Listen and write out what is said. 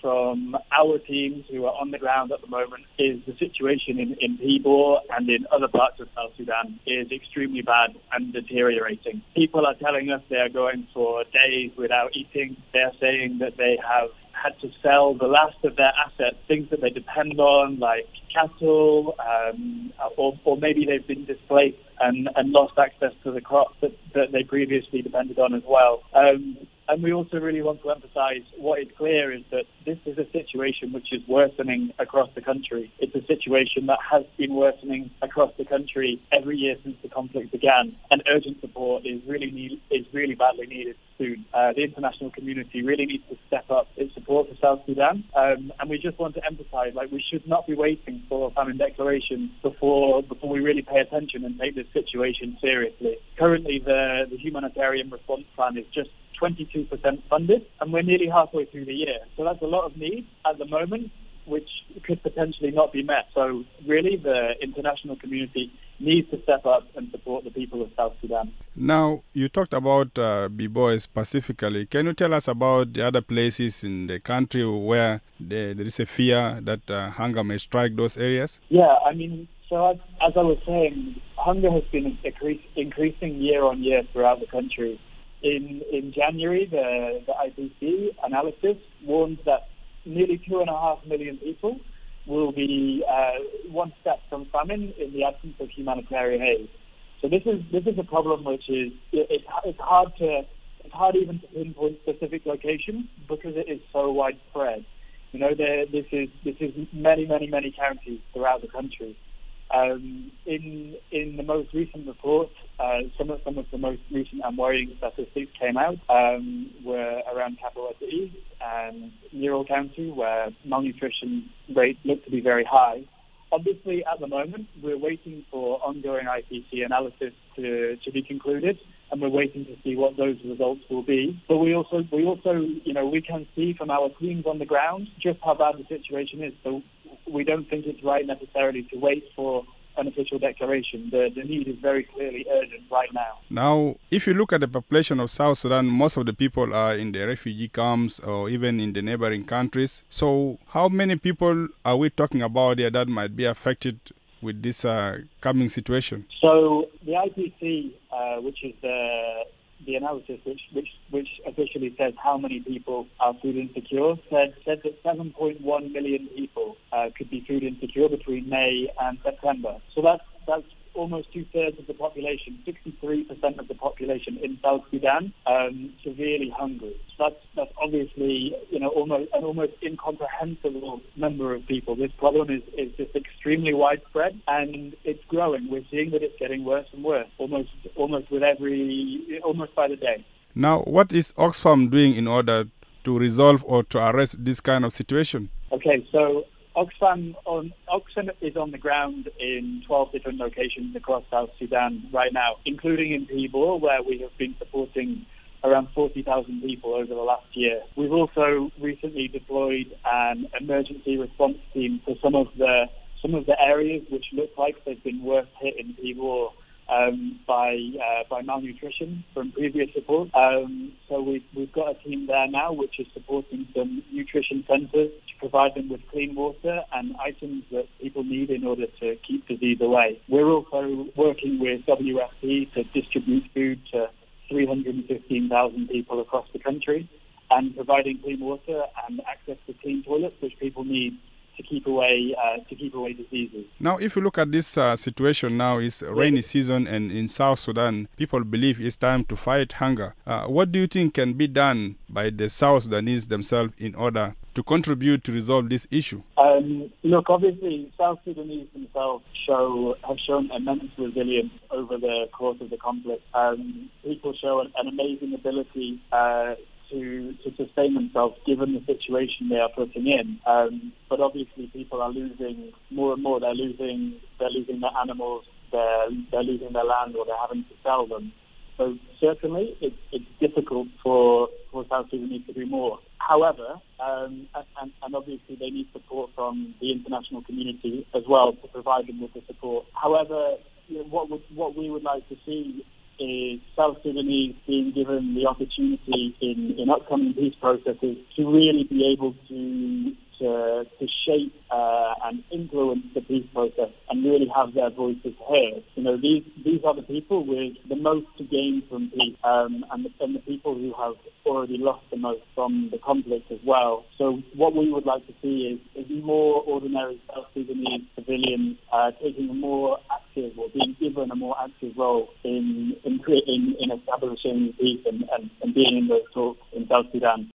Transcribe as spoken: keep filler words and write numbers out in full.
from our teams who are on the ground at the moment is the situation in, in Pibor and in other parts of South Sudan is extremely bad and deteriorating. People are telling us they are going for days without eating. They are saying that they have had to sell the last of their assets, things that they depend on, like cattle, um, or, or maybe they've been displaced and, and lost access to the crops that, that they previously depended on as well. Um, and we also really want to emphasize what is clear is that this is a situation which is worsening across the country. It's a situation that has been worsening across the country every year since the conflict began, and urgent support is really need, is really badly needed soon. Uh, the international community really needs to step up its support for South Sudan, um, and we just want to emphasize, like, we should not be waiting for famine declarations before before we really pay attention and take this situation seriously. Currently, the, the humanitarian response plan is just twenty-two percent funded, and we're nearly halfway through the year. So that's a lot of need at the moment, which could potentially not be met. So really, the international community needs to step up and support the people of South Sudan. Now, you talked about uh, Pibor specifically. Can you tell us about the other places in the country where there, there is a fear that uh, hunger may strike those areas? Yeah, I mean, so as, as I was saying, hunger has been increase, increasing year on year throughout the country. In in January, the, the I P C analysis warns that nearly two and a half million people will be uh, one step from famine in the absence of humanitarian aid. So this is this is a problem which is it, it, it's hard to it's hard even to pinpoint specific locations because it is so widespread. You know, there, this is this is many many many counties throughout the country. Um, in in the most recent report, uh, some of some of the most recent and worrying statistics came out um, were around Kapawata East and Ural County, where malnutrition rates look to be very high. Obviously, at the moment, we're waiting for ongoing I P C analysis to, to be concluded, and we're waiting to see what those results will be. But we also, we also, you know, we can see from our teams on the ground just how bad the situation is. So we don't think it's right necessarily to wait for an official declaration. The, the need is very clearly urgent right now. Now, if you look at the population of South Sudan, most of the people are in the refugee camps or even in the neighboring countries. So how many people are we talking about here that might be affected with this uh, coming situation? So the I P C, uh, which is the the analysis which, which which officially says how many people are food insecure, said, said that seven point one million people uh, could be food insecure between May and September. So that's that's almost two-thirds of the population, sixty-three percent of the population in South Sudan, um, severely hungry. So that's, that's obviously, you know, almost an almost incomprehensible number of people. This problem is, is just extremely widespread, and it's growing. We're seeing that it's getting worse and worse, almost almost with every, almost by the day. Now, what is Oxfam doing in order to resolve or to arrest this kind of situation? Okay, so Oxfam, on, Oxfam is on the ground in twelve different locations across South Sudan right now, including in Pibor, where we have been supporting around forty thousand people over the last year. We've also recently deployed an emergency response team for some of the some of the areas which look like they've been worst hit in Pibor um, by uh, by malnutrition from previous support. Um, so we've we've got a team there now which is supporting some nutrition centres to provide them with clean water and items that people need in order to keep disease away. We're also working with W F P to distribute food to three hundred fifteen thousand people across the country and providing clean water and access to clean toilets which people need to keep away uh, to keep away diseases. Now, if you look at this uh, situation now, it's rainy season, and in South Sudan, people believe it's time to fight hunger. Uh, what do you think can be done by the South Sudanese themselves in order to contribute to resolve this issue? Um, look, obviously, South Sudanese themselves show have shown immense resilience over the course of the conflict. Um, people show an, an amazing ability uh, to to sustain themselves given the situation they are putting in. Um, but obviously people are losing more and more. They're losing they're losing their animals, they're they're losing their land, or they're having to sell them. So certainly it's it's difficult for, for South Sudanese to do more. However, um, and, and obviously they need support from the international community as well to provide them with the support. However, you know, what would, what we would like to see is South Sudanese being given the opportunity in, in upcoming peace processes to really be able to shape uh, and influence the peace process and really have their voices heard. You know, these these are the people with the most to gain from peace, um, and, the, and the people who have already lost the most from the conflict as well. So what we would like to see is, is more ordinary South Sudanese civilians uh, taking a more active or being given a more active role in in, in, in establishing peace and, and, and being in those talks in South Sudan.